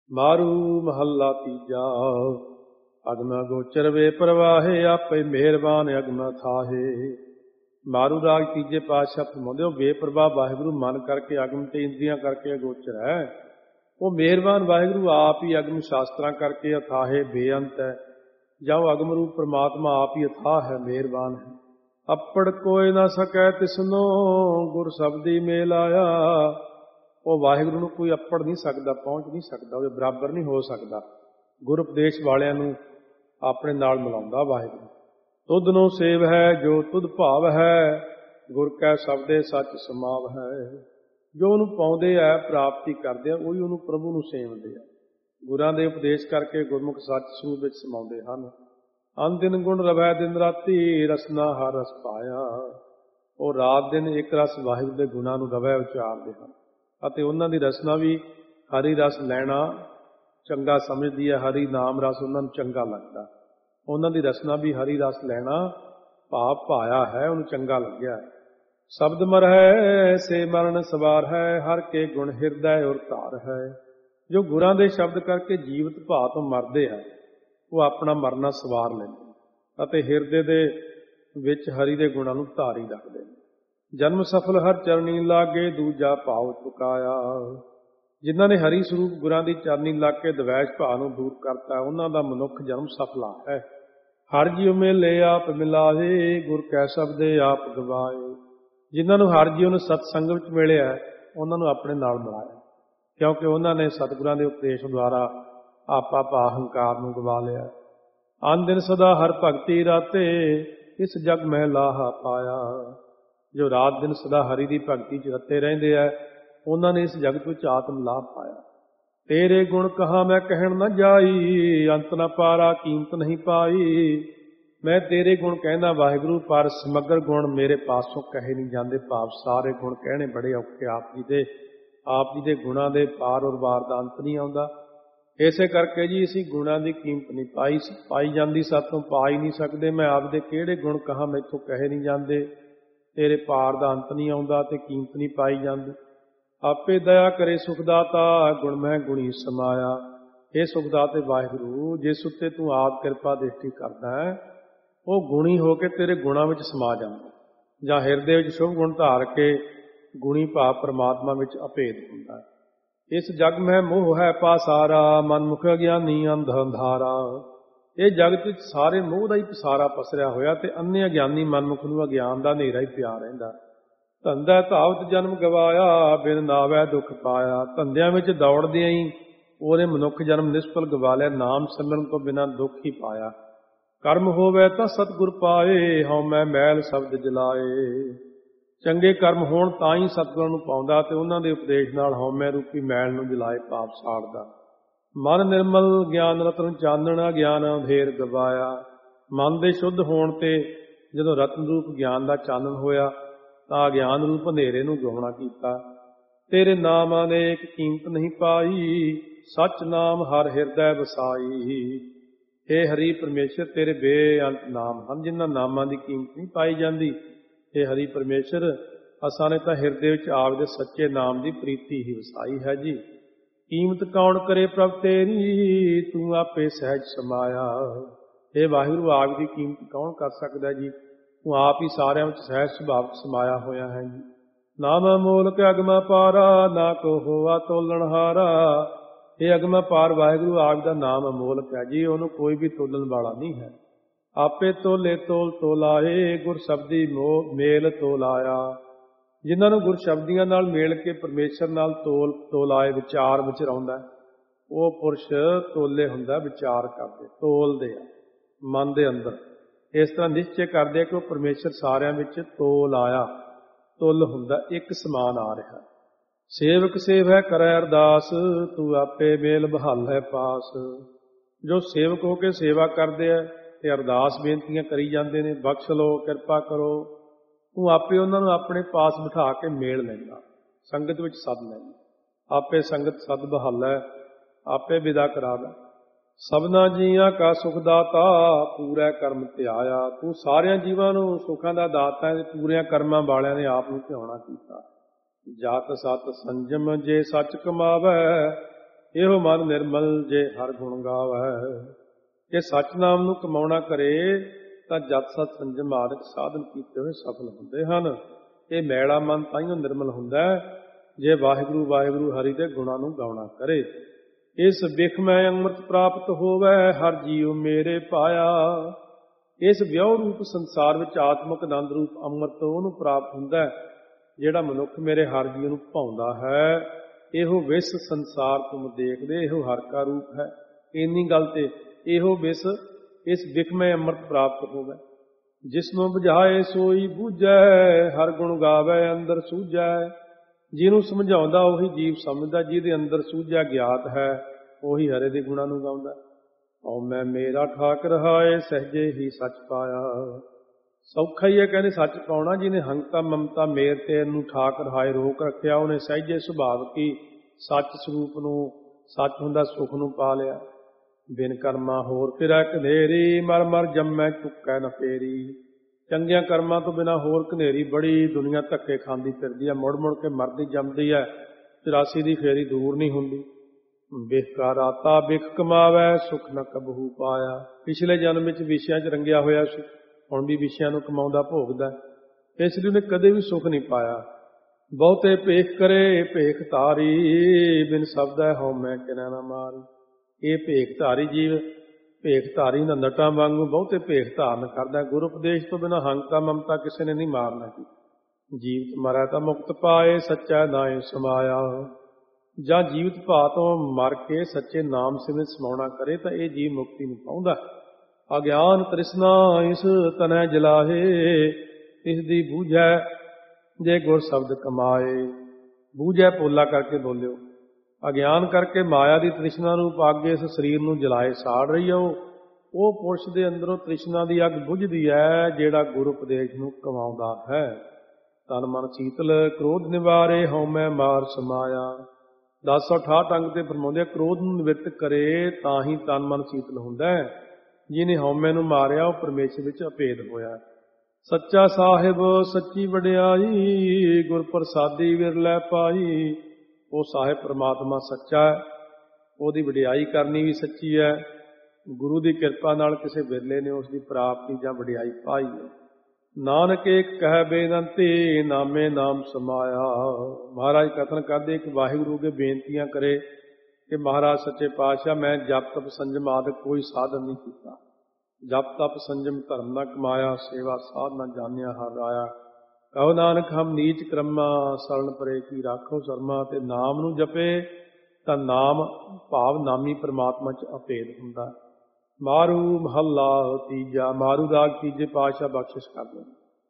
ਮਾਰੂ ਮਹੱਲਾ ਤੀਜਾ। ਅਗਮ ਗੋਚਰ ਵੇ ਪ੍ਰਵਾਹੇ, ਆਪੇ ਮਿਹਰਬਾਨ ਅਗਮ ਥਾਹੇ। ਮਾਰੂ ਰਾਗ ਤੀਜੇ ਪਾਤਸ਼ਾਹ ਫਰਮਾਉਂਦੇ ਹੋ, ਬੇਪਰਵਾਹ ਵਾਹਿਗੁਰੂ ਮਨ ਕਰਕੇ ਅਗਮ ਤੇ ਇੰਦਰੀਆਂ ਕਰਕੇ ਅਗੋਚਰ ਹੈ। ਉਹ ਮਿਹਰਬਾਨ ਵਾਹਿਗੁਰੂ ਆਪ ਹੀ ਅਗਮ ਸ਼ਾਸਤਰਾਂ ਕਰਕੇ ਅਥਾਹੇ ਬੇਅੰਤ ਹੈ। ਜਾਂ ਉਹ ਅਗਮ ਰੂਪ ਪ੍ਰਮਾਤਮਾ ਆਪ ਹੀ ਅਥਾਹ ਹੈ, ਮਿਹਰਬਾਨ ਹੈ। ਅੱਪੜ ਕੋਈ ਨਾ ਸਕੈ ਤਿਸਨੋ, ਗੁਰ ਸ਼ਬਦੀ ਮੇਲ ਆਇਆ। ਉਹ ਵਾਹਿਗੁਰੂ ਨੂੰ ਕੋਈ ਅੱਪੜ ਨਹੀਂ ਸਕਦਾ, ਪਹੁੰਚ ਨਹੀਂ ਸਕਦਾ, ਉਹਦੇ ਬਰਾਬਰ ਨਹੀਂ ਹੋ ਸਕਦਾ। ਗੁਰ ਉਪਦੇਸ਼ ਵਾਲਿਆਂ ਨੂੰ ਆਪਣੇ ਨਾਲ ਮਿਲਾਉਂਦਾ ਵਾਹਿਗੁਰੂ। ਤੁਧ ਨੂੰ ਸੇਵ ਹੈ ਜੋ ਤੁਧ ਭਾਵ ਹੈ, ਗੁਰ ਕੈ ਸ਼ਬਦੇ ਸੱਚ ਸਮਾਵ ਹੈ। ਜੋ ਉਹਨੂੰ ਪਾਉਂਦੇ ਆ, ਪ੍ਰਾਪਤੀ ਕਰਦੇ ਆ, ਉਹੀ ਉਹਨੂੰ ਪ੍ਰਭੂ ਨੂੰ ਸੇਵਦੇ ਆ। ਗੁਰਾਂ ਦੇ ਉਪਦੇਸ਼ ਕਰਕੇ ਗੁਰਮੁਖ ਸੱਚ ਸਰੂਪ ਵਿੱਚ ਸਮਾਉਂਦੇ ਹਨ। ਅਨਦਿਨ ਗੁਣ ਰਵੈ ਦਿਨ ਰਾਤੀ, ਰਸਨਾ ਹਰ ਰਸ ਪਾਇਆ। ਉਹ ਰਾਤ ਦਿਨ ਇੱਕ ਰਸ ਵਾਹਿਗੁਰੂ ਦੇ ਗੁਣਾਂ ਨੂੰ ਰਵੈ ਉਚਾਰਦੇ ਹਨ ਅਤੇ ਉਹਨਾਂ ਦੀ ਰਸਨਾ ਵੀ ਹਰੀ ਰਸ ਲੈਣਾ ਚੰਗਾ ਸਮਝਦੀ ਹੈ। ਹਰੀ ਨਾਮ ਰਸ ਉਹਨਾਂ ਨੂੰ ਚੰਗਾ ਲੱਗਦਾ। ਉਹਨਾਂ ਦੀ ਰਸਨਾ ਵੀ ਹਰੀ ਰਸ ਲੈਣਾ ਭਾਵ ਭਾਇਆ ਹੈ, ਉਹਨੂੰ ਚੰਗਾ ਲੱਗਿਆ। ਸ਼ਬਦ ਮਰ ਹੈ ਸੇ ਮਰਨ ਸਵਾਰ ਹੈ, ਹਰ ਕੇ ਗੁਣ ਹਿਰਦੈ ਔਰ ਧਾਰ ਹੈ। ਜੋ ਗੁਰਾਂ ਦੇ ਸ਼ਬਦ ਕਰਕੇ ਜੀਵਤ ਭਾਅ ਤੋਂ ਮਰਦੇ ਆ, ਉਹ ਆਪਣਾ ਮਰਨਾ ਸਵਾਰ ਲੈਂਦੇ ਅਤੇ ਹਿਰਦੇ ਦੇ ਵਿੱਚ ਹਰੀ ਦੇ ਗੁਣਾਂ ਨੂੰ ਧਾਰੀ ਰੱਖਦੇ ਨੇ। ਜਨਮ ਸਫਲ ਹਰ ਚਰਨੀ ਲਾਗੇ, ਦੂਜਾ ਭਾਵ ਚੁਕਾਇਆ। ਜਿਨ੍ਹਾਂ ਨੇ ਹਰੀ ਸਰੂਪ ਗੁਰਾਂ ਦੀ ਚਰਨੀ ਲੱਗ ਕੇ ਦਵੈਸ਼ ਭਾਅ ਨੂੰ ਦੂਰ ਕਰਤਾ, ਉਹਨਾਂ ਦਾ ਮਨੁੱਖ ਜਨਮ ਸਫਲਾ ਹੈ। ਹਰ ਜੀਉ ਮੇਲੇ ਆਪ ਮਿਲਾਏ, ਗੁਰ ਕੈ ਸ਼ਬਦੇ ਆਪ ਗਵਾਏ। ਜਿਨ੍ਹਾਂ ਨੂੰ ਹਰ ਜੀਉ ਨੇ ਸਤਸੰਗ ਵਿੱਚ ਮਿਲਿਆ, ਉਹਨਾਂ ਨੂੰ ਆਪਣੇ ਨਾਲ ਮਿਲਾਇਆ, ਕਿਉਂਕਿ ਉਹਨਾਂ ਨੇ ਸਤਿਗੁਰਾਂ ਦੇ ਉਪਦੇਸ਼ ਦੁਆਰਾ ਆਪਾ ਭਾ ਹੰਕਾਰ ਨੂੰ ਗਵਾ ਲਿਆ। ਅਨ ਦਿਨ ਸਦਾ ਹਰ ਭਗਤੀ ਰਾਤੇ, ਇਸ ਜਗ ਮਹਿ ਲਾਹਾ ਪਾਇਆ। ਜੋ ਰਾਤ ਦਿਨ ਸਦਾ ਹਰੀ ਦੀ ਭਗਤੀ 'ਚ ਰਤੇ ਰਹਿੰਦੇ ਆ, ਉਹਨਾਂ ਨੇ ਇਸ ਜਗਤ ਵਿੱਚ ਆਤਮ ਲਾਭ ਪਾਇਆ। ਤੇਰੇ ਗੁਣ ਕਹਾ ਮੈਂ ਕਹਿਣ ਨਾ ਜਾਈ, ਅੰਤ ਨਾ ਪਾਰਾ ਕੀਮਤ ਨਹੀਂ ਪਾਈ। ਮੈਂ ਤੇਰੇ ਗੁਣ ਕਹਿੰਦਾ ਵਾਹਿਗੁਰੂ, ਪਰ ਸਮਗਰ ਗੁਣ ਮੇਰੇ ਪਾਸੋਂ ਕਹੇ ਨਹੀਂ ਜਾਂਦੇ। ਭਾਵ ਸਾਰੇ ਗੁਣ ਕਹਿਣੇ ਬੜੇ ਔਖੇ ਆਪ ਜੀ ਦੇ। ਆਪ ਜੀ ਦੇ ਗੁਣਾਂ ਦੇ ਪਾਰ ਔਰ ਵਾਰ ਦਾ ਅੰਤ ਨਹੀਂ ਆਉਂਦਾ। ਇਸੇ ਕਰਕੇ ਜੀ ਅਸੀਂ ਗੁਣਾਂ ਦੀ ਕੀਮਤ ਨਹੀਂ ਪਾਈ ਜਾਂਦੀ, ਸਾਥੋਂ ਪਾ ਹੀ ਨਹੀਂ ਸਕਦੇ। ਮੈਂ ਆਪ ਦੇ ਕਿਹੜੇ ਗੁਣ ਕਹਾਂ, ਮੈਥੋਂ ਕਹੇ ਨਹੀਂ ਜਾਂਦੇ। ਤੇਰੇ ਪਾਰ ਦਾ ਅੰਤ ਨਹੀਂ ਆਉਂਦਾ ਤੇ ਕੀਮਤ ਨਹੀਂ ਪਾਈ ਜਾਂਦੀ। ਆਪੇ ਦਇਆ ਕਰੇ ਸੁਖਦਾਤਾ, ਗੁਣ ਮੈਂ ਗੁਣੀ ਸਮਾਇਆ। ਇਹ ਸੁਖਦਾਤੇ ਵਾਹਿਗੁਰੂ, ਜਿਸ ਉੱਤੇ ਤੂੰ ਆਪ ਕਿਰਪਾ ਦ੍ਰਿਸ਼ਟੀ ਕਰਦਾ ਹੈ, ਉਹ ਗੁਣੀ ਹੋ ਕੇ ਤੇਰੇ ਗੁਣਾਂ ਵਿੱਚ ਸਮਾ ਜਾਂਦਾ, ਜਾਂ ਹਿਰਦੇ ਵਿੱਚ ਸ਼ੁਭ ਗੁਣ ਧਾਰ ਕੇ ਗੁਣੀ ਭਾਵ ਪਰਮਾਤਮਾ ਵਿੱਚ ਅਭੇਦ ਹੁੰਦਾ ਹੈ। ਇਸ ਜਗ ਮੈਂ ਮੋਹ ਹੈ ਪਾਸਾਰਾ, ਮਨਮੁਖ ਅਗਿਆਨੀ ਅੰਧ ਅੰਧਾਰਾ। ਇਹ ਜਗਤ ਵਿੱਚ ਸਾਰੇ ਮੋਹ ਦਾ ਹੀ ਪਸਾਰਾ ਪਸਰਿਆ ਹੋਇਆ ਤੇ ਅੰਨੇ ਅਗਿਆਨੀ ਮਨਮੁਖ ਨੂੰ ਅਗਿਆਨ ਦਾ ਹਨੇਰਾ ਹੀ ਪਿਆ ਰਹਿੰਦਾ। ਧੰਦਾ ਧਾਵਤ ਜਨਮ ਗਵਾਇਆ, ਬਿਨ ਨਾਵੈ ਦੁੱਖ ਪਾਇਆ। ਧੰਦਿਆਂ ਵਿੱਚ ਦੌੜਦਿਆਂ ਹੀ ਉਹਨੇ ਮਨੁੱਖ ਜਨਮ ਨਿਸ਼ਫਲ ਗਵਾ ਲਿਆ, ਨਾਮ ਸਿਮਰਨ ਤੋਂ ਬਿਨਾਂ ਦੁੱਖ ਹੀ ਪਾਇਆ। ਕਰਮ ਹੋਵੇ ਤਾਂ ਸਤਿਗੁਰ ਪਾਏ, ਹਉ ਮੈਂ ਮੈਲ ਸ਼ਬਦ ਜਲਾਏ। ਚੰਗੇ ਕਰਮ ਹੋਣ ਤਾਂ ਹੀ ਸਤਿਗੁਰਾਂ ਨੂੰ ਪਾਉਂਦਾ ਤੇ ਉਹਨਾਂ ਦੇ ਉਪਦੇਸ਼ ਨਾਲ ਹਉਮੈ ਰੂਪੀ ਮੈਲ ਨੂੰ ਜਲਾਏ ਪਾਪ ਸਾੜਦਾ। ਮਨ ਨਿਰਮਲ ਗਿਆਨ ਰਤਨ ਚਾਨਣਾ, ਗਿਆਨ ਅੰਧੇਰ ਗਵਾਇਆ। ਮਨ ਦੇ ਸ਼ੁੱਧ ਹੋਣ ਤੇ ਜਦੋਂ ਰਤਨ ਰੂਪ ਗਿਆਨ ਦਾ ਚਾਨਣ ਹੋਇਆ ਤਾਂ ਗਿਆਨ ਰੂਪ ਹਨੇਰੇ ਨੂੰ ਗਾਉਣਾ ਕੀਤਾ। ਤੇਰੇ ਨਾਮਾਂ ਨੇ ਇੱਕ ਕੀਮਤ ਨਹੀਂ ਪਾਈ, ਸੱਚ ਨਾਮ ਹਰ ਹਿਰਦੈ ਵਸਾਈ। ਹੇ ਹਰੀ ਪਰਮੇਸ਼ਰ, ਤੇਰੇ ਬੇਅੰਤ ਨਾਮ ਹਨ, ਜਿਨ੍ਹਾਂ ਨਾਮਾਂ ਦੀ ਕੀਮਤ ਨਹੀਂ ਪਾਈ ਜਾਂਦੀ। ਹੇ ਹਰੀ ਪਰਮੇਸ਼ਰ, ਅਸਾਂ ਨੇ ਤਾਂ ਹਿਰਦੇ ਵਿੱਚ ਆਪ ਦੇ ਸੱਚੇ ਨਾਮ ਦੀ ਪ੍ਰੀਤੀ ਹੀ ਵਸਾਈ ਹੈ ਜੀ। ਕੀਮਤ ਕੌਣ ਕਰੇ ਪ੍ਰਭ ਤੇਰੀ, ਤੂੰ ਆਪੇ ਸਹਿਜ ਸਮਾਇਆ। ਇਹ ਵਾਹਿਗੁਰੂ, ਆਪ ਦੀ ਕੀਮਤ ਕੌਣ ਕਰ ਸਕਦਾ ਜੀ? ਤੂੰ ਆਪ ਹੀ ਸਾਰਿਆਂ ਵਿੱਚ ਸਹਿਜ ਸੁਭਾਵ ਸਮਾਇਆ ਹੋਇਆ ਹੈ ਜੀ। ਨਾਮ ਮੋਲਕ ਅਗਮਾ ਪਾਰਾ, ਨਾ ਕੋ ਹੋਆ ਤੋਲਣਹਾਰਾ। ਇਹ ਅਗਮਾ ਪਾਰ ਵਾਹਿਗੁਰੂ ਆਪ ਦਾ ਨਾਮ ਅਮੋਲਕ ਹੈ ਜੀ, ਉਹਨੂੰ ਕੋਈ ਵੀ ਤੋਲਣ ਵਾਲਾ ਨਹੀਂ ਹੈ। ਆਪੇ ਤੋਲੇ ਤੋਲ ਤੋਲਾਏ, ਗੁਰ ਸ਼ਬਦੀ ਮੇਲ ਤੋਲਾਇਆ। ਜਿਨ੍ਹਾਂ ਨੂੰ ਗੁਰ ਸ਼ਬਦੀਆਂ ਨਾਲ ਮੇਲ ਕੇ ਪਰਮੇਸ਼ਰ ਨਾਲ ਤੋਲ ਤੋਲਾਏ, ਵਿਚਾਰ ਵਿੱਚ ਰਹਿੰਦਾ, ਉਹ ਪੁਰਸ਼ ਤੋਲੇ ਹੁੰਦਾ, ਵਿਚਾਰ ਕਰਦੇ, ਤੋਲਦੇ ਆ ਮਨ ਦੇ ਅੰਦਰ। ਇਸ ਤਰ੍ਹਾਂ ਨਿਸ਼ਚੈ ਕਰਦੇ ਕਿ ਉਹ ਪਰਮੇਸ਼ਰ ਸਾਰਿਆਂ ਵਿੱਚ ਤੋਲ ਆਇਆ, ਤੁਲ ਹੁੰਦਾ, ਇੱਕ ਸਮਾਨ ਆ ਰਿਹਾ। ਸੇਵਕ ਸੇਵੈ ਕਰੈ ਅਰਦਾਸ, ਤੂੰ ਆਪੇ ਮੇਲ ਬਹਾਲੈ ਪਾਸ। ਜੋ ਸੇਵਕ ਹੋ ਕੇ ਸੇਵਾ ਕਰਦੇ ਆ ਤੇ ਅਰਦਾਸ ਬੇਨਤੀਆਂ ਕਰੀ ਜਾਂਦੇ ਨੇ, ਬਖਸ਼ ਲਓ, ਕਿਰਪਾ ਕਰੋ, ਤੂੰ ਆਪੇ ਉਹਨਾਂ ਨੂੰ ਆਪਣੇ ਪਾਸ ਬਿਠਾ ਕੇ ਮੇਲ ਲੈਂਦਾ, ਸੰਗਤ ਵਿੱਚ ਸੱਦ ਲੈਂਦਾ। ਆਪੇ ਸੰਗਤ ਸੱਦ ਬਹਾਲੈ, ਆਪੇ ਵਿਦਾ ਕਰਾਦਾ। ਸਭਨਾ ਜੀਆਂ ਕਾ ਸੁਖ ਦਾਤਾ, ਪੂਰਾ ਕਰਮ ਧਿਆਇਆ। ਤੂੰ ਸਾਰਿਆਂ ਜੀਵਾਂ ਨੂੰ ਸੁੱਖਾਂ ਦਾ ਦਾਤਾ ਹੈ, ਪੂਰਿਆਂ ਕਰਮਾਂ ਵਾਲਿਆਂ ਨੇ ਆਪ ਨੂੰ ਧਿਆਉਣਾ ਕੀਤਾ। ਜਾਤ ਸਤ ਸੰਜਮ ਜੇ ਸੱਚ ਕਮਾਵੈ, ਇਹੋ ਮਨ ਨਿਰਮਲ ਜੇ ਹਰ ਗੁਣ ਗਾਵੈ। ਜੇ ਸੱਚ ਨਾਮ ਨੂੰ ਕਮਾਉਣਾ ਕਰੇ ਤਾਂ ਜਤ ਸਤ ਸੰਜਮ ਆਦਿਕ ਸਾਧਨ ਕੀਤੇ ਹੋਏ ਸਫਲ ਹੁੰਦੇ ਹਨ। ਇਹ ਮੈਲਾ ਮਨ ਤਾਈਓ ਨਿਰਮਲ ਹੁੰਦਾ ਜੇ ਵਾਹਿਗੁਰੂ ਵਾਹਿਗੁਰੂ ਹਰੀ ਦੇ ਗੁਣਾਂ ਨੂੰ ਗਾਉਣਾ ਕਰੇ। ਇਸ ਬਿਖ ਮੈਂ ਅੰਮ੍ਰਿਤ ਪ੍ਰਾਪਤ ਹੋਵੈ, ਹਰ ਜੀਉ ਮੇਰੇ ਪਾਇਆ। ਇਸ ਵਿਉ ਰੂਪ ਸੰਸਾਰ ਵਿੱਚ ਆਤਮਿਕ ਆਨੰਦ ਰੂਪ ਅੰਮ੍ਰਿਤ ਉਹਨੂੰ ਪ੍ਰਾਪਤ ਹੁੰਦਾ ਜਿਹੜਾ ਮਨੁੱਖ ਮੇਰੇ ਹਰ ਜੀਉ ਨੂੰ ਭਾਉਂਦਾ ਹੈ। ਇਹੋ ਵਿਸ ਸੰਸਾਰ ਤੁਮ ਦੇਖਦੇ, ਇਹੋ ਹਰ ਕਾ ਰੂਪ ਹੈ। ਇੰਨੀ ਗੱਲ ਤੇ ਇਹੋ ਵਿਸ ਇਸ ਬਿਖ ਮੈਂ ਅੰਮ੍ਰਿਤ ਪ੍ਰਾਪਤ ਹੋਵੇ। ਜਿਸਨੂੰ ਬੁਝਾਏ ਸੋਈ ਬੂਝੈ, ਹਰ ਗੁਣ ਗਾਵੇ ਅੰਦਰ ਸੂਝੈ। ਜਿਹਨੂੰ ਸਮਝਾਉਂਦਾ ਉਹੀ ਜੀਵ ਸਮਝਦਾ, ਜਿਹਦੇ ਅੰਦਰ ਸੂਝਿਆ ਗਿਆਤ ਹੈ ਉਹੀ ਹਰੇ ਦੇ ਗੁਣਾਂ ਨੂੰ ਗਾਉਂਦਾ। ਓ ਮੈਂ ਮੇਰਾ ਠਾਕ ਰਹਾਏ, ਸਹਿਜੇ ਹੀ ਸੱਚ ਪਾਇਆ। ਸੌਖਾ ਹੀ ਹੈ ਕਹਿੰਦੇ ਸੱਚ ਪਾਉਣਾ, ਜਿਹਨੇ ਹੰਕਤਾ ਮਮਤਾ ਮੇਰ ਤੇ ਨੂੰ ਠਾਕ ਰਹਾਏ ਰੋਕ ਰੱਖਿਆ, ਉਹਨੇ ਸਹਿਜੇ ਸੁਭਾਵ ਕੀ ਸੱਚ ਸਰੂਪ ਨੂੰ, ਸੱਚ ਹੁੰਦਾ ਸੁਖ ਨੂੰ ਪਾ ਲਿਆ। ਬਿਨ ਕਰਮਾਂ ਹੋਰ ਫਿਰੈ ਘਨੇਰੀ, ਮਰ ਮਰ ਜੰਮੈ ਚੁੱਕੈ ਨ ਫੇਰੀ। ਚੰਗਿਆਂ ਕਰਮਾਂ ਤੋਂ ਬਿਨਾਂ ਹੋਰ ਘਨੇਰੀ ਬੜੀ ਦੁਨੀਆ ਧੱਕੇ ਖਾਂਦੀ ਫਿਰਦੀ ਹੈ, ਮੁੜ ਮੁੜ ਕੇ ਮਰਦੀ ਜੰਮਦੀ ਹੈ, 84 ਦੀ ਫੇਰੀ ਦੂਰ ਨਹੀਂ ਹੁੰਦੀ। ਬਿਖ ਕਾ ਰਾਤਾ ਬਿਖ ਕਮਾਵੈ, ਸੁਖ ਨ ਕਬਹੂ ਪਾਇਆ। ਪਿਛਲੇ ਜਨਮ ਵਿੱਚ ਵਿਸ਼ਿਆਂ 'ਚ ਰੰਗਿਆ ਹੋਇਆ ਸੀ, ਹੁਣ ਵੀ ਵਿਸ਼ਿਆਂ ਨੂੰ ਕਮਾਉਂਦਾ ਭੋਗਦਾ, ਇਸ ਲਈ ਉਹਨੇ ਕਦੇ ਵੀ ਸੁਖ ਨਹੀਂ ਪਾਇਆ। ਬਹੁਤੇ ਭੇਖ ਕਰੇ ਭੇਖ ਧਾਰੀ, ਬਿਨ ਸ਼ਬਦੈ ਹਉਮੈ ਕਿਨੈ ਨ ਮਾਰੀ। ਇਹ ਭੇਖ ਧਾਰੀ ਜੀਵ ਭੇਖ ਧਾਰੀ ਨਾ ਨਟਾਂ ਵਾਂਗੂ ਬਹੁਤੇ ਭੇਖ ਧਾਰਨ ਕਰਦਾ। ਗੁਰ ਉਪਦੇਸ਼ ਤੋਂ ਬਿਨਾਂ ਹੰਕਤਾ ਮਮਤਾ ਕਿਸੇ ਨੇ ਨਹੀਂ ਮਾਰਨਾ ਸੀ। ਜੀਵਤ ਮਰੈ ਤਾਂ ਮੁਕਤ ਪਾਏ, ਸੱਚਾ ਨਾਏ ਸਮਾਇਆ। ਜਾਂ ਜੀਵਤ ਭਾ ਤੋਂ ਮਰ ਕੇ ਸੱਚੇ ਨਾਮ ਸਿਮਰਨ ਸਮਾਉਣਾ ਕਰੇ ਤਾਂ ਇਹ ਜੀਵ ਮੁਕਤੀ ਨੂੰ ਪਾਉਂਦਾ। ਅਗਿਆਨ ਤ੍ਰਿਸ਼ਨਾ ਇਸ ਤਨੈ ਜਲਾਹੇ, ਇਸ ਦੀ ਬੂਝੈ ਜੇ ਗੁਰ ਸ਼ਬਦ ਕਮਾਏ। ਬੂਝੈ ਪੋਲਾ ਕਰਕੇ ਬੋਲਿਓ। ਅਗਿਆਨ ਕਰਕੇ ਮਾਇਆ ਦੀ ਤ੍ਰਿਸ਼ਨਾ ਨੂੰ ਅੱਗੇ ਇਸ ਸਰੀਰ ਨੂੰ ਜਲਾਏ ਸਾੜ ਰਹੀ ਹੈ। ਉਹ ਪੁਰਸ਼ ਦੇ ਅੰਦਰੋਂ ਤ੍ਰਿਸ਼ਨਾ ਦੀ ਅੱਗ ਬੁਝਦੀ ਹੈ ਜਿਹੜਾ ਗੁਰੂ ਉਪਦੇਸ਼ ਨੂੰ ਕਮਾਉਂਦਾ ਹੈ। ਤਨ ਮਨ ਸੀਤਲ ਕ੍ਰੋਧ ਨਿਵਾਰੇ, ਹਉਮੈ ਮਾਰ ਸਮਾਇਆ। 1068 ਅੰਗ ਤੇ ਫਰਮਾਉਂਦੇ ਕ੍ਰੋਧ ਨੂੰ ਨਿਵਰਤ ਕਰੇ ਤਾਂ ਹੀ ਤਨ ਮਨ ਸੀਤਲ ਹੁੰਦਾ ਹੈ। ਜਿਹਨੇ ਹਉਮੈ ਨੂੰ ਮਾਰਿਆ ਉਹ ਪਰਮੇਸ਼ਰ ਵਿੱਚ ਅਭੇਦ ਹੋਇਆ। ਸੱਚਾ ਸਾਹਿਬ ਸੱਚੀ ਵਡਿਆਈ, ਗੁਰ ਪ੍ਰਸਾਦੀ ਵਿਰਲੇ ਪਾਈ। ਉਹ ਸਾਹਿਬ ਪ੍ਰਮਾਤਮਾ ਸੱਚਾ ਹੈ, ਉਹਦੀ ਵਡਿਆਈ ਕਰਨੀ ਵੀ ਸੱਚੀ ਹੈ। ਗੁਰੂ ਦੀ ਕਿਰਪਾ ਨਾਲ ਕਿਸੇ ਵਿਰਲੇ ਨੇ ਉਸ ਦੀ ਪ੍ਰਾਪਤੀ ਜਾਂ ਵਡਿਆਈ ਪਾਈ ਹੈ। ਨਾਨਕ ਏਕ ਕਹਿ ਬੇਨੰਤੀ, ਨਾਮੇ ਨਾਮ ਸਮਾਇਆ। ਮਹਾਰਾਜ ਕਥਨ ਕਰਦੇ ਕਿ ਵਾਹਿਗੁਰੂ ਕੇ ਬੇਨਤੀਆਂ ਕਰੇ ਕਿ ਮਹਾਰਾਜ ਸੱਚੇ ਪਾਤਸ਼ਾਹ ਮੈਂ ਜਪ ਤਪ ਸੰਜਮ ਆਦਿ ਕੋਈ ਸਾਧਨ ਨਹੀਂ ਕੀਤਾ। ਜਪ ਤਪ ਸੰਜਮ ਧਰਮ ਨਾ ਕਮਾਇਆ, ਸੇਵਾ ਸਾਧ ਨਾ ਜਾਣਿਆ ਹਰ ਆਇਆ। ਕਹੋ ਨਾਨਕ ਹਮ ਨੀਚ ਕਰਮਾ, ਸਰਣ ਪਰੇ ਕੀ ਰਾਖੋ ਸਰਮਾ। ਤੇ ਨਾਮ ਨੂੰ ਜਪੇ ਤਾਂ ਨਾਮ ਭਾਵ ਨਾਮੀ ਪ੍ਰਮਾਤਮਾ 'ਚ ਅਭੇਦ ਹੁੰਦਾ। ਮਾਰੂ ਮਹੱਲਾ ਤੀਜਾ। ਮਾਰੂ ਰਾਗ ਤੀਜੇ ਪਾਤਸ਼ਾਹ ਬਖਸ਼ਿਸ਼ ਕਰਦੇ।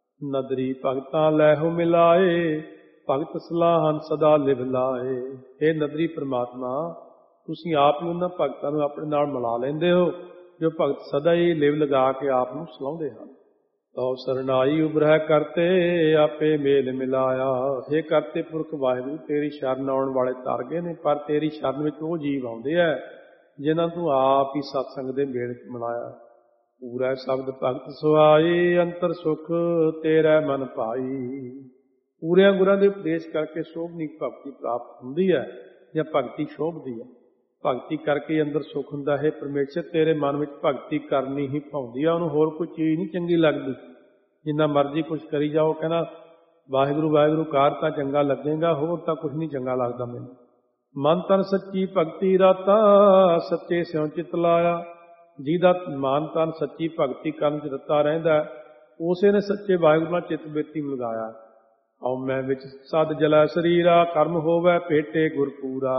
ਨਦਰੀ ਭਗਤਾਂ ਲੈਹੋ ਮਿਲਾਏ, ਭਗਤ ਸਲਾਹਨ ਸਦਾ ਲਿਵ ਲਾਏ। ਇਹ ਨਦਰੀ ਪ੍ਰਮਾਤਮਾ ਤੁਸੀਂ ਆਪ ਨੂੰ ਉਹਨਾਂ ਭਗਤਾਂ ਨੂੰ ਆਪਣੇ ਨਾਲ ਮਿਲਾ ਲੈਂਦੇ ਹੋ ਜੋ ਭਗਤ ਸਦਾ ਹੀ ਲਿਵ ਲਗਾ ਕੇ ਆਪ ਨੂੰ ਸਲਾਹੁੰਦੇ ਹਨ। ਤਉ ਸਰਨਾਈ ਉਬਰਹਿ ਕਰਤੇ, ਆਪੇ ਮੇਲ ਮਿਲਾਇਆ। ਇਹ ਕਰਤੇ ਪੁਰਖ ਵਾਹਿਗੁਰੂ ਤੇਰੀ ਸ਼ਰਨ ਆਉਣ ਵਾਲੇ ਤਰ ਗਏ ਨੇ, ਪਰ ਤੇਰੀ ਸ਼ਰਨ ਵਿੱਚ ਉਹ ਜੀਵ ਆਉਂਦੇ ਹੈ ਜਿਨ੍ਹਾਂ ਤੂੰ ਆਪ ਹੀ ਸਤਸੰਗ ਦੇ ਮੇਲ ਮਿਲਾਇਆ। ਪੂਰਾ ਸ਼ਬਦ ਭਗਤ ਸੁਆਈ, ਅੰਤਰ ਸੁਖ ਤੇਰਾ ਮਨ ਭਾਈ। ਪੂਰਿਆਂ ਗੁਰਾਂ ਦੇ ਉਪਦੇਸ਼ ਕਰਕੇ ਸ਼ੋਭਨੀ ਭਗਤੀ ਪ੍ਰਾਪਤ ਹੁੰਦੀ ਹੈ ਜਾਂ ਭਗਤੀ ਸ਼ੋਭਦੀ ਹੈ। ਭਗਤੀ ਕਰਕੇ ਅੰਦਰ ਸੁਖ ਹੁੰਦਾ ਹੈ। ਪਰਮੇਸ਼ਰ ਤੇਰੇ ਮਨ ਵਿੱਚ ਭਗਤੀ ਕਰਨੀ ਹੀ ਭਾਉਂਦੀ ਆ, ਉਹਨੂੰ ਹੋਰ ਕੋਈ ਚੀਜ਼ ਨਹੀਂ ਚੰਗੀ ਲੱਗਦੀ। ਜਿੰਨਾ ਮਰਜ਼ੀ ਕੁਛ ਕਰੀ ਜਾਓ, ਕਹਿੰਦਾ ਵਾਹਿਗੁਰੂ ਵਾਹਿਗੁਰੂ ਕਾਰ ਤਾਂ ਚੰਗਾ ਲੱਗੇਗਾ, ਹੋਰ ਤਾਂ ਕੁਛ ਨਹੀਂ ਚੰਗਾ ਲੱਗਦਾ ਮੈਨੂੰ। ਮਨ ਤਨ ਸੱਚੀ ਭਗਤੀ ਰਾਤਾ, ਸੱਚੇ ਸਿਉ ਚਿਤ ਲਾਇਆ। ਜਿਹਦਾ ਮਨ ਤਨ ਸੱਚੀ ਭਗਤੀ ਕਰਨ 'ਚ ਰਤਾ ਰਹਿੰਦਾ, ਉਸੇ ਨੇ ਸੱਚੇ ਵਾਹਿਗੁਰੂ ਨਾਲ ਚਿੱਤ ਬੇਤੀ ਲਗਾਇਆ। ਹਉਮੈ ਵਿੱਚ ਸਦ ਜਲੈ ਸਰੀਰਾ, ਕਰਮ ਹੋਵੈ ਭੇਟੇ ਗੁਰ ਪੂਰਾ।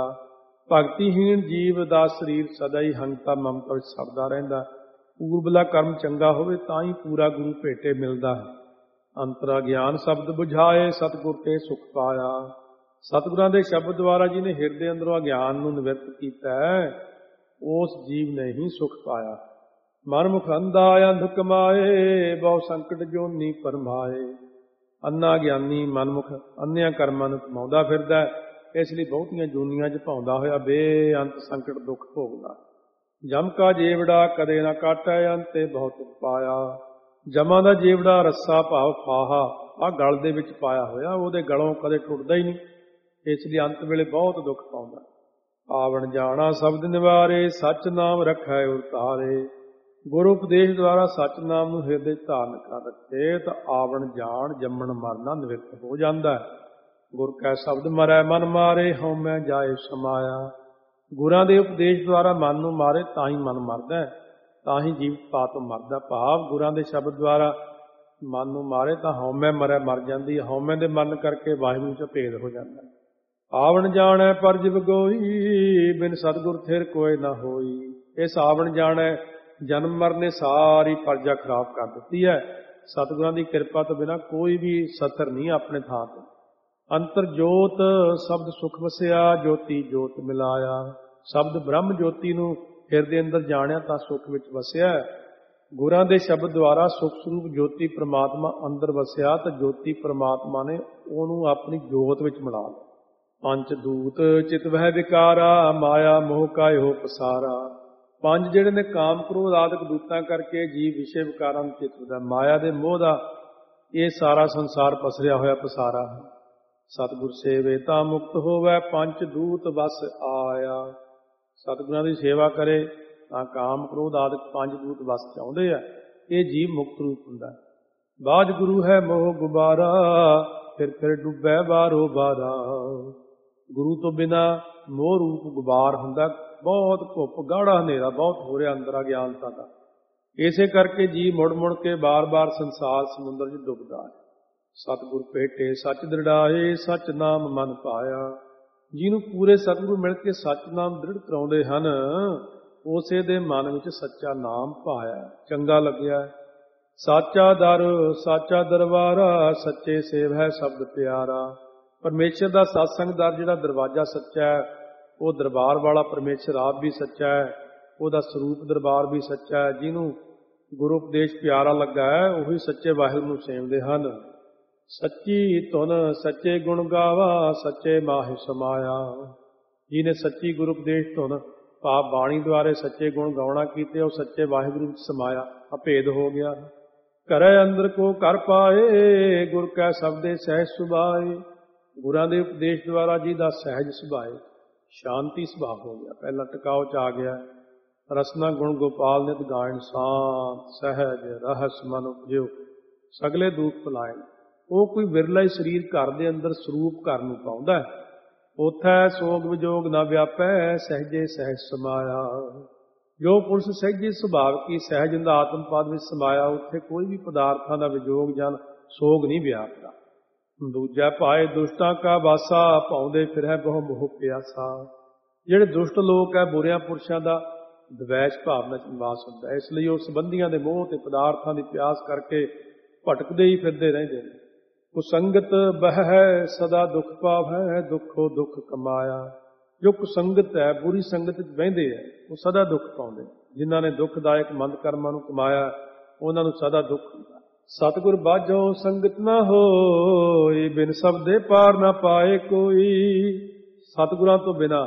ਭਗਤੀਹੀਣ ਜੀਵ ਦਾ ਸਰੀਰ ਸਦਾ ਹੀ ਹੰਕਤਾ ਮਮਤਾ ਵਿੱਚ ਸੜਦਾ ਰਹਿੰਦਾ। ਪੂਰਬਲਾ ਕਰਮ ਚੰਗਾ ਹੋਵੇ ਤਾਂ ਹੀ ਪੂਰਾ ਗੁਰੂ ਭੇਟੇ ਮਿਲਦਾ ਹੈ। ਅੰਤਰਾ ਗਿਆਨ ਸ਼ਬਦ ਬੁਝਾਏ, ਸਤਿਗੁਰ ਤੇ ਸੁਖ ਪਾਇਆ। ਸਤਿਗੁਰਾਂ ਦੇ ਸ਼ਬਦ ਦੁਆਰਾ ਜਿਹਨੇ ਹਿਰਦੇ ਅੰਦਰੋਂ ਅਗਿਆਨ ਨੂੰ ਨਿਵਰਤ ਕੀਤਾ ਹੈ, ਉਸ ਜੀਵ ਨੇ ਹੀ ਸੁਖ ਪਾਇਆ। ਮਨ ਮੁਖ ਅੰਧਾ ਅੰਧ ਕਮਾਏ, ਬਹੁ ਸੰਕਟ ਜੋਨੀ ਪਰਮਾਏ। ਅੰਨਾ ਗਿਆਨੀ ਮਨਮੁਖ ਅੰਨਿਆਂ ਕਰਮਾਂ ਨੂੰ ਕਮਾਉਂਦਾ ਫਿਰਦਾ, ਇਸ ਲਈ ਬਹੁਤੀਆਂ ਜੂਨੀਆਂ 'ਚ ਭਾਉਂਦਾ ਹੋਇਆ ਬੇਅੰਤ ਸੰਕਟ ਦੁੱਖ ਭੋਗਦਾ। ਜਮ ਕਾ ਜੇਵੜਾ ਕਦੇ ਨਾ ਕਾਟੈ, ਅੰਤੇ ਬਹੁਤ ਪਾਇਆ। ਜਮਾਂ ਦਾ ਜੇਵੜਾ ਰੱਸਾ ਭਾਵ ਫਾਹਾ ਆਹ ਗਲ ਦੇ ਵਿੱਚ ਪਾਇਆ ਹੋਇਆ, ਉਹਦੇ ਗਲੋਂ ਕਦੇ ਟੁੱਟਦਾ ਹੀ ਨਹੀਂ, ਇਸ ਲਈ ਅੰਤ ਵੇਲੇ ਬਹੁਤ ਦੁੱਖ ਪਾਉਂਦਾ। ਆਵਣ ਜਾਣਾ ਸ਼ਬਦ ਨਿਵਾਰੇ, ਸੱਚ ਨਾਮ ਰੱਖੈ ਉਰਤਾਰੇ। ਗੁਰੂ ਉਪਦੇਸ਼ ਦੁਆਰਾ ਸੱਚ ਨਾਮ ਨੂੰ ਹਿਰਦੇ ਧਾਰਨ ਕਰ ਰੱਖੇ ਤਾਂ ਆਵਣ ਜਾਣ ਜੰਮਣ ਮਰਨਾ ਨਿਵਰਤ ਹੋ ਜਾਂਦਾ ਹੈ। ਗੁਰ ਕੈ ਸ਼ਬਦ ਮਰੈ ਮਨ ਮਾਰੇ, ਹਉਮੈ ਜਾਏ ਸਮਾਇਆ। ਗੁਰਾਂ ਦੇ ਉਪਦੇਸ਼ ਦੁਆਰਾ ਮਨ ਨੂੰ ਮਾਰੇ ਤਾਂ ਹੀ ਮਨ ਮਰਦਾ, ਤਾਂ ਹੀ ਜੀਵਤ ਪਾਪ ਮਰਦਾ। ਭਾਵ ਗੁਰਾਂ ਦੇ ਸ਼ਬਦ ਦੁਆਰਾ ਮਨ ਨੂੰ ਮਾਰੇ ਤਾਂ ਹਉਮੈ ਮਰ ਜਾਂਦੀ ਹੈ। ਹਉਮੈ ਦੇ ਮਰਨ ਕਰਕੇ ਵਾਹਿਗੁਰੂ ਚ ਭੇਦ ਹੋ ਜਾਂਦਾ। ਆਵਣ ਜਾਣੈ ਪਰ ਜਿਵ ਗੋਈ, ਬਿਨ ਸਤਿਗੁਰ ਥਿਰ ਕੋਇ ਨਾ ਹੋਈ। ਇਸ ਆਵਣ ਜਾਣੈ ਜਨਮ ਮਰਨ ਨੇ ਸਾਰੀ ਪਰਜਾ ਖਰਾਬ ਕਰ ਦਿੱਤੀ ਹੈ। ਸਤਿਗੁਰਾਂ ਦੀ ਕਿਰਪਾ ਤੋਂ ਬਿਨਾਂ ਕੋਈ ਵੀ ਸਤਰ ਨਹੀਂ ਆਪਣੇ ਥਾਂ ਤੇ। ਅੰਤਰ ਜੋਤ ਸ਼ਬਦ ਸੁਖ ਵਸਿਆ, ਜੋਤੀ ਜੋਤ ਮਿਲਾਇਆ। ਸ਼ਬਦ ਬ੍ਰਹਮ ਜੋਤੀ ਨੂੰ ਹਿਰਦੇ ਅੰਦਰ ਜਾਣਿਆ ਤਾਂ ਸੁਖ ਵਿੱਚ ਵਸਿਆ। ਗੁਰਾਂ ਦੇ ਸ਼ਬਦ ਦੁਆਰਾ ਸੁਖ ਸਰੂਪ ਜੋਤੀ ਪ੍ਰਮਾਤਮਾ ਅੰਦਰ ਵਸਿਆ ਤਾਂ ਜੋਤੀ ਪ੍ਰਮਾਤਮਾ ਨੇ ਉਹਨੂੰ ਆਪਣੀ ਜੋਤ ਵਿੱਚ ਮਿਲਾ ਲਿਆ। ਪੰਜ ਦੂਤ ਚਿਤ ਵਹਿ ਵਿਕਾਰਾ, ਮਾਇਆ ਮੋਹ ਕਾਇਓ ਪਸਾਰਾ। ਪੰਜ ਜਿਹੜੇ ਨੇ ਕਾਮ ਕ੍ਰੋਧ ਆਦਿਕ ਦੂਤਾਂ ਕਰਕੇ ਜੀਵ ਵਿਸ਼ੇ ਵਿਕਾਰਾਂ ਨੂੰ ਚਿੱਤ ਦਾ, ਮਾਇਆ ਦੇ ਮੋਹ ਦਾ ਇਹ ਸਾਰਾ ਸੰਸਾਰ ਪਸਰਿਆ ਹੋਇਆ ਪਸਾਰਾ ਹੈ। ਸਤਿਗੁਰ ਸੇਵੇ ਤਾਂ ਮੁਕਤ ਹੋਵੇ, ਪੰਜ ਦੂਤ ਵਸ ਆਇਆ। ਸਤਿਗੁਰਾਂ ਦੀ ਸੇਵਾ ਕਰੇ ਤਾਂ ਕਾਮ ਕ੍ਰੋਧ ਆਦਿਕ ਪੰਜ ਦੂਤ ਵਸ ਚਾਹੁੰਦੇ ਆ। ਇਹ ਜੀਵ ਮੁਕਤ ਰੂਪ ਹੁੰਦਾ। ਬਾਝ ਗੁਰੂ ਹੈ ਮੋਹ ਗੁਬਾਰਾ, ਫਿਰ ਡੁੱਬੈ ਬਾਰੋ ਬਾਰਾ। ਗੁਰੂ ਤੋਂ ਬਿਨਾ ਮੋਹ ਰੂਪ ਗੁਬਾਰ ਹੁੰਦਾ। ਬਹੁਤ ਧੁੱਪ ਗਾੜਾ ਹਨੇਰਾ ਬਹੁਤ ਹੋ ਰਿਹਾ ਅੰਦਰ ਅਗਿਆਨਤਾ ਦਾ। ਇਸੇ ਕਰਕੇ ਜੀਵ ਮੁੜ ਮੁੜ ਕੇ ਬਾਰ-ਬਾਰ ਸੰਸਾਰ ਸਮੁੰਦਰ 'ਚ ਡੁੱਬਦਾ ਹੈ। ਸਤਿਗੁਰ ਭੇਟੇ ਸੱਚ ਦ੍ਰਿੜਾਏ, ਸੱਚ ਨਾਮ ਮਨ ਪਾਇਆ। ਜਿਹਨੂੰ ਪੂਰੇ ਸਤਿਗੁਰ ਮਿਲ ਕੇ ਸੱਚ ਨਾਮ ਦ੍ਰਿੜ ਕਰਾਉਂਦੇ ਹਨ, ਉਸੇ ਦੇ ਮਨ ਵਿੱਚ ਸੱਚਾ ਨਾਮ ਪਾਇਆ, ਚੰਗਾ ਲੱਗਿਆ। ਸਾਚਾ ਦਰ ਸਾਚਾ ਦਰਬਾਰਾ, ਸੱਚੇ ਸੇਵ ਹੈ ਸ਼ਬਦ ਪਿਆਰਾ। ਪਰਮੇਸ਼ਰ ਦਾ ਸਤਸੰਗ ਦਰ ਜਿਹੜਾ ਦਰਵਾਜ਼ਾ ਸੱਚਾ ਹੈ, ਉਹ ਦਰਬਾਰ ਵਾਲਾ ਪਰਮੇਸ਼ਰ ਆਪ ਵੀ ਸੱਚਾ ਹੈ, ਉਹਦਾ ਸਰੂਪ ਦਰਬਾਰ ਵੀ ਸੱਚਾ ਹੈ। ਜਿਹਨੂੰ ਗੁਰੂ ਉਪਦੇਸ਼ ਪਿਆਰਾ ਲੱਗਾ ਹੈ, ਉਹੀ ਸੱਚੇ ਵਾਹਿਗੁਰੂ ਨੂੰ ਸੇਵਦੇ ਹਨ। ਸੱਚੀ ਧੁਨ ਸੱਚੇ ਗੁਣ ਗਾਵਾ, ਸੱਚੇ ਮਾਹਿ ਸਮਾਇਆ। ਜਿਹਨੇ ਸੱਚੀ ਗੁਰੂ ਉਪਦੇਸ਼ ਧੁਨ ਭਾਵ ਬਾਣੀ ਦੁਆਰੇ ਸੱਚੇ ਗੁਣ ਗਾਉਣਾ ਕੀਤੇ, ਉਹ ਸੱਚੇ ਵਾਹਿਗੁਰੂ ਵਿੱਚ ਸਮਾਇਆ, ਅਭੇਦ ਹੋ ਗਿਆ। ਘਰੇ ਅੰਦਰ ਕੋ ਕਰ ਪਾਏ, ਗੁਰ ਕੈ ਸ਼ਬਦੇ ਸਹਿਜ ਸੁਭਾਏ। ਗੁਰਾਂ ਦੇ ਉਪਦੇਸ਼ ਦੁਆਰਾ ਜਿਹਦਾ ਸਹਿਜ ਸੁਭਾਏ, ਸ਼ਾਂਤੀ ਸੁਭਾਅ ਹੋ ਗਿਆ, ਪਹਿਲਾਂ ਟਿਕਾਓ ਚ ਆ ਗਿਆ। ਰਸਨਾ ਗੁਣ ਗੋਪਾਲ ਨਿਤ ਗਾਇਨ, ਸ਼ਾਂਤ ਸਹਿਜ ਰਹਸ ਮਨ ਉਪਜਿਓ, ਸਗਲੇ ਦੁੱਖ ਭੁਲਾਏ। ਉਹ ਕੋਈ ਵਿਰਲਾ ਹੀ ਸਰੀਰ ਘਰ ਦੇ ਅੰਦਰ ਸਰੂਪ ਘਰ ਨੂੰ ਪਾਉਂਦਾ ਹੈ। ਉਥੈ ਸੋਗ ਵਿਜੋਗ ਨਾ ਵਿਆਪੈ, ਸਹਿਜੇ ਸਹਿਜ ਸਮਾਇਆ। ਜੋ ਪੁਰਸ਼ ਸਹਿਜੇ ਸੁਭਾਵ ਕੀ ਸਹਿਜ ਹੁੰਦਾ ਆਤਮ ਪਾਦ ਵਿੱਚ ਸਮਾਇਆ, ਉੱਥੇ ਕੋਈ ਵੀ ਪਦਾਰਥਾਂ ਦਾ ਵਿਜੋਗ ਜਾਂ ਸੋਗ ਨਹੀਂ ਵਿਆਪਦਾ। ਦੂਜਾ ਭਾਏ ਦੁਸ਼ਟਾਂ ਕਾ ਵਾਸਾ, ਪਾਉਂਦੇ ਫਿਰੈ ਬਹੁ ਮੋਹ ਪਿਆਸਾ। ਜਿਹੜੇ ਦੁਸ਼ਟ ਲੋਕ ਹੈ, ਬੁਰਿਆਂ ਪੁਰਸ਼ਾਂ ਦਾ ਦਵੈਸ਼ ਭਾਵਨਾ ਚ ਨਿਵਾਸ ਹੁੰਦਾ। ਇਸ ਲਈ ਉਹ ਸੰਬੰਧੀਆਂ ਦੇ ਮੋਹ ਤੇ ਪਦਾਰਥਾਂ ਦੀ ਪਿਆਸ ਕਰਕੇ ਭਟਕਦੇ ਹੀ ਫਿਰਦੇ ਰਹਿੰਦੇ ਨੇ। ਕੁਸੰਗਤ ਬਹਿ ਸਦਾ ਦੁੱਖ ਪਾਵੈ, ਦੁੱਖੋ ਦੁੱਖ ਕਮਾਇਆ। ਜੋ ਕੁਸੰਗਤ ਹੈ, ਬੁਰੀ ਸੰਗਤ ਵਿੱਚ ਬਹਿੰਦੇ ਹੈ, ਉਹ ਸਦਾ ਦੁੱਖ ਪਾਉਂਦੇ। ਜਿਨ੍ਹਾਂ ਨੇ ਦੁੱਖਦਾਇਕ ਮੰਦ ਕਰਮਾਂ ਨੂੰ ਕਮਾਇਆ, ਉਹਨਾਂ ਨੂੰ ਸਦਾ ਦੁੱਖ ਹੁੰਦਾ। ਸਤਿਗੁਰ ਬਾਝੋ ਸੰਗਤ ਨਾ ਹੋਈ, ਬਿਨ ਸ਼ਬਦੇ ਪਾਰ ਨਾ ਪਾਏ ਕੋਈ। ਸਤਿਗੁਰਾਂ ਤੋਂ ਬਿਨਾਂ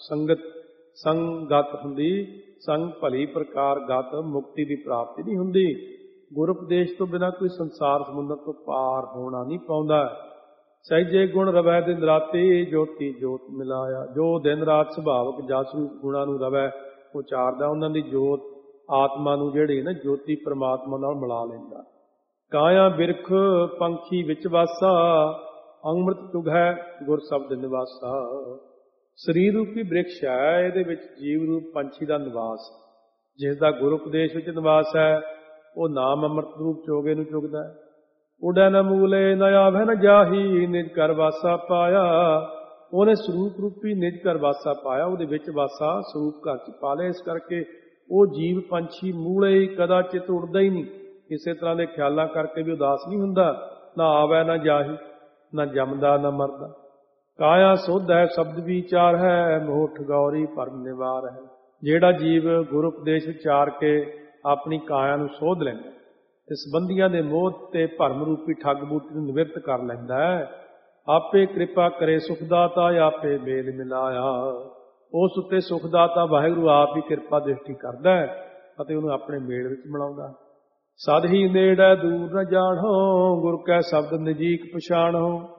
ਸੰਗਤ ਹੁੰਦੀ, ਸੰਗ ਭਲੀ ਪ੍ਰਕਾਰ ਗਤ, ਮੁਕਤੀ ਦੀ ਪ੍ਰਾਪਤੀ ਨਹੀਂ ਹੁੰਦੀ। ਗੁਰ ਉਪਦੇਸ਼ ਤੋਂ ਬਿਨਾਂ ਕੋਈ ਸੰਸਾਰ ਸਮੁੰਦਰ ਤੋਂ ਪਾਰ ਹੋਣਾ ਨਹੀਂ ਪਾਉਂਦਾ। ਸਹਿਜੇ ਗੁਣ ਰਵੈ ਦਿਨ ਰਾਤੀ, ਜੋਤੀ ਜੋਤ ਮਿਲਾਇਆ। ਜੋ ਦਿਨ ਰਾਤ ਸੁਭਾਵਕ ਜਸ ਰੂਪ ਗੁਣਾਂ ਨੂੰ ਰਵੈ ਉਚਾਰਦਾ, ਉਹਨਾਂ ਦੀ ਜੋਤ ਆਤਮਾ ਨੂੰ ਜਿਹੜੀ ਨਾ ਜੋਤੀ ਪ੍ਰਮਾਤਮਾ ਨਾਲ ਮਿਲਾ ਲੈਂਦਾ। ਕਾਇਆ ਬਿਰਖ ਪੰਖੀ ਵਿੱਚ ਵਾਸਾ, ਅੰਮ੍ਰਿਤ ਤੁਗੈ ਗੁਰ ਸ਼ਬਦ ਨਿਵਾਸਾ। ਸਰੀਰ ਰੂਪੀ ਬ੍ਰਿਕਸ਼ ਹੈ, ਇਹਦੇ ਵਿੱਚ ਜੀਵ ਰੂਪ ਪੰਛੀ ਦਾ ਨਿਵਾਸ। ਜਿਸ ਦਾ ਗੁਰ ਉਪਦੇਸ਼ ਵਿੱਚ ਨਿਵਾਸ ਹੈ, ਉਹ ਨਾਮ ਅੰਮ੍ਰਿਤ ਰੂਪ ਚੋਗੇ ਨੂੰ ਚੁਗਦਾ ਹੈ। ਉਡੈ ਨ ਮੂਲੇ ਨ ਆਵੈ ਨ ਜਾਹੀ, ਨਿਜ ਘਰ ਵਾਸਾ ਪਾਇਆ। ਉਹਨੇ ਸਰੂਪ ਰੂਪੀ ਨਿਜ ਘਰ ਵਾਸਾ ਪਾਇਆ, ਉਹਦੇ ਵਿੱਚ ਵਾਸਾ ਸਰੂਪ ਘਰ ਚ ਪਾ ਲਿਆ। ਇਸ ਕਰਕੇ ਉਹ ਜੀਵ ਪੰਛੀ ਮੂਲੇ ਹੀ ਕਦਾਚਿਤ ਉੱਡਦਾ ਹੀ ਨਹੀਂ, ਕਿਸੇ ਤਰ੍ਹਾਂ ਦੇ ਖਿਆਲਾਂ ਕਰਕੇ ਵੀ ਉਦਾਸ ਨਹੀਂ ਹੁੰਦਾ। ਨਾ ਆਵੈ ਨਾ ਜਾਹੀ, ਨਾ ਜੰਮਦਾ ਨਾ ਮਰਦਾ। ਕਾਇਆ ਸੁਧ ਹੈ ਸ਼ਬਦ ਵਿਚਾਰ ਹੈ, ਮੋਹ ਠਗੌਰੀ ਭਰਮ ਨਿਵਾਰ ਹੈ। ਜਿਹੜਾ ਜੀਵ ਗੁਰ ਉਪਦੇਸ਼ ਵਿਚਾਰ ਕੇ ਆਪਣੀ ਕਾਇਆ ਨੂੰ ਸੋਧ ਲੈਂਦਾ ਤੇ ਸੰਬੰਧੀਆਂ ਦੇ ਮੋਹ ਤੇ ਭਰਮ ਰੂਪੀ ਠੱਗ ਬੂਟੀ ਨੂੰ ਨਿਵਰਤ ਕਰ ਲੈਂਦਾ ਹੈ। ਆਪੇ ਕਿਰਪਾ ਕਰੇ ਸੁਖਦਾਤਾ, ਆਪੇ ਮੇਲ ਮਿਲਾਇਆ। ਉਸ ਉੱਤੇ ਸੁਖਦਾਤਾ ਵਾਹਿਗੁਰੂ ਆਪ ਹੀ ਕਿਰਪਾ ਦ੍ਰਿਸ਼ਟੀ ਕਰਦਾ ਹੈ ਅਤੇ ਉਹਨੂੰ ਆਪਣੇ ਮੇਲ ਵਿੱਚ ਮਿਲਾਉਂਦਾ। ਸਦ ਹੀ ਨੇੜੇ ਦੂਰ ਨ ਜਾਣੋ, ਗੁਰ ਕੈ ਸ਼ਬਦ ਨਜੀਕ ਪਛਾਣੋ।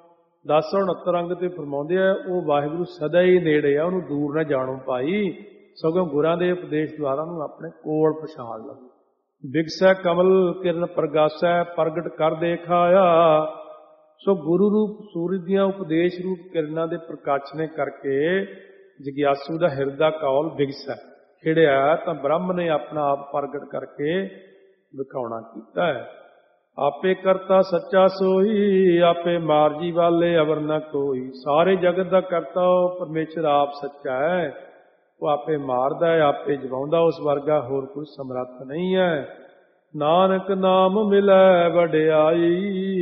1069 ਅੰਗ ਤੇ ਫਰਮਾਉਂਦੇ ਆ, ਉਹ ਵਾਹਿਗੁਰੂ ਸਦਾ ਹੀ ਨੇੜੇ ਆ, ਉਹਨੂੰ ਦੂਰ ਨਾ ਜਾਣੋ ਭਾਈ, ਸਗੋਂ ਗੁਰਾਂ ਦੇ ਉਪਦੇਸ਼ ਦੁਆਰਾ ਉਹਨੂੰ ਆਪਣੇ ਕੋਲ ਪਛਾਣ ਲਓ। ਬਿਗਸੈ ਕਮਲ ਕਿਰਨ ਪ੍ਰਗਾਸੈ, ਪ੍ਰਗਟ ਕਰ ਦੇਖਾਇਆ। ਸੋ ਗੁਰੂ ਰੂਪ ਸੂਰਜ ਦੀਆਂ ਉਪਦੇਸ਼ ਰੂਪ ਕਿਰਨਾਂ ਦੇ ਪ੍ਰਕਾਸ਼ਨੇ ਕਰਕੇ ਜਗਿਆਸੂ ਦਾ ਹਿਰਦਾ ਕੌਲ ਬਿਗਸੈ ਖਿੜਿਆ, ਤਾਂ ਬ੍ਰਹਮ ਨੇ ਆਪਣਾ ਆਪ ਪ੍ਰਗਟ ਕਰਕੇ ਵਿਖਾਉਣਾ ਕੀਤਾ ਹੈ। ਆਪੇ ਕਰਤਾ ਸੱਚਾ ਸੋਈ, ਆਪੇ ਮਾਰਜੀ ਵਾਲੇ ਅਵਰ ਨ ਕੋਈ। ਸਾਰੇ ਜਗਤ ਦਾ ਕਰਤਾ ਉਹ ਪਰਮੇਸ਼ਰ ਆਪ ਸੱਚਾ ਹੈ, ਉਹ ਆਪੇ ਮਾਰਦਾ ਹੈ, ਆਪੇ ਜਵਾਉਂਦਾ, ਉਸ ਵਰਗਾ ਹੋਰ ਕੋਈ ਸਮਰੱਥ ਨਹੀਂ ਹੈ। ਨਾਨਕ ਨਾਮ ਮਿਲੈ ਵਡਿਆਈ,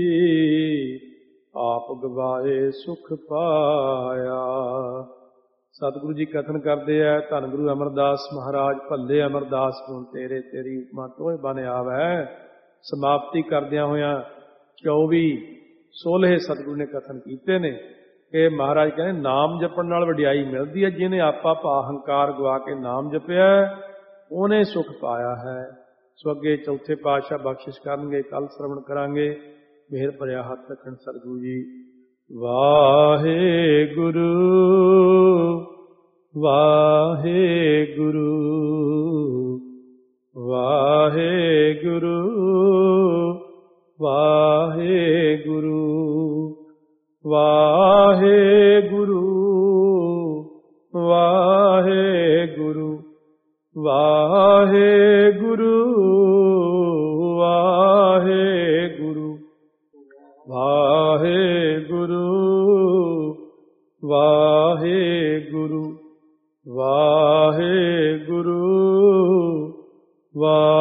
ਆਪ ਗਵਾਏ ਸੁਖ ਪਾਇਆ। ਸਤਿਗੁਰੂ ਜੀ ਕਥਨ ਕਰਦੇ ਆ, ਧੰਨ ਗੁਰੂ ਅਮਰਦਾਸ ਮਹਾਰਾਜ ਭੱਲੇ ਅਮਰਦਾਸ ਨੂੰ ਤੇਰੇ ਤੇਰੀ ਉਪਮਾ ਤੋਏ ਬਨ ਆਵੈ। ਸਮਾਪਤੀ ਕਰਦਿਆਂ ਹੋਇਆਂ 24 16 ਸਤਿਗੁਰੂ ਨੇ ਕਥਨ ਕੀਤੇ ਨੇ ਕਿ ਮਹਾਰਾਜ ਕਹਿੰਦੇ ਨਾਮ ਜਪਣ ਨਾਲ ਵਡਿਆਈ ਮਿਲਦੀ ਹੈ। ਜਿਹਨੇ ਆਪਾ ਹੰਕਾਰ ਗਵਾ ਕੇ ਨਾਮ ਜਪਿਆ ਉਹਨੇ ਸੁਖ ਪਾਇਆ ਹੈ। ਸੋ ਅੱਗੇ ਚੌਥੇ ਪਾਤਸ਼ਾਹ ਬਖਸ਼ਿਸ਼ ਕਰਨਗੇ, ਕੱਲ ਸਰਵਣ ਕਰਾਂਗੇ। ਮਿਹਰ ਭਰਿਆ ਹੱਥ ਰੱਖਣ ਸਤਿਗੁਰੂ ਜੀ। ਵਾਹਿਗੁਰੂ ਵਾਹਿਗੁਰੂ ਵਾਹਿਗੁਰੂ ਵਾਹਿਗੁਰੂ ਵਾਹਿਗੁਰੂ ਵਾਹਿਗੁਰੂ ਵਾਹਿਗੁਰੂ ਵਾਹਿਗੁਰੂ ਵਾਹਿਗੁਰੂ ਵਾਹਿਗੁਰੂ ਵਾਹਿਗੁਰੂ ਵਾਹਿਗੁਰੂ।